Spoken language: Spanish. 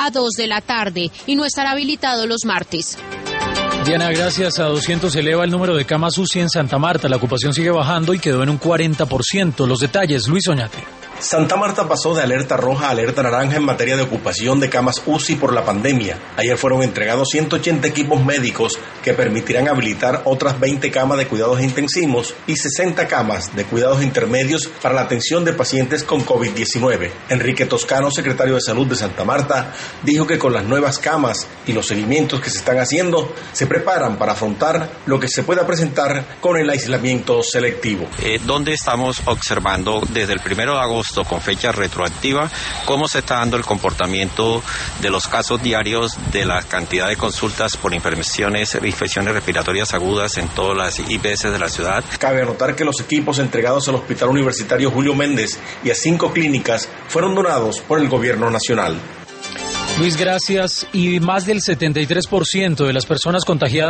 a 2 de la tarde y no estará habilitado los martes. Diana, gracias. A 200 se eleva el número de camas UCI en Santa Marta. La ocupación sigue bajando y quedó en un 40%. Los detalles, Luis Oñate. Santa Marta pasó de alerta roja a alerta naranja en materia de ocupación de camas UCI por la pandemia. Ayer fueron entregados 180 equipos médicos que permitirán habilitar otras 20 camas de cuidados intensivos y 60 camas de cuidados intermedios para la atención de pacientes con COVID-19. Enrique Toscano, secretario de Salud de Santa Marta, dijo que con las nuevas camas y los seguimientos que se están haciendo, se preparan para afrontar lo que se pueda presentar con el aislamiento selectivo. Donde estamos observando desde el 1 de agosto con fecha retroactiva, cómo se está dando el comportamiento de los casos diarios, de la cantidad de consultas por infecciones respiratorias agudas en todas las IPS de la ciudad. Cabe anotar que los equipos entregados al Hospital Universitario Julio Méndez y a 5 clínicas fueron donados por el Gobierno Nacional. Luis, gracias. Y más del 73% de las personas contagiadas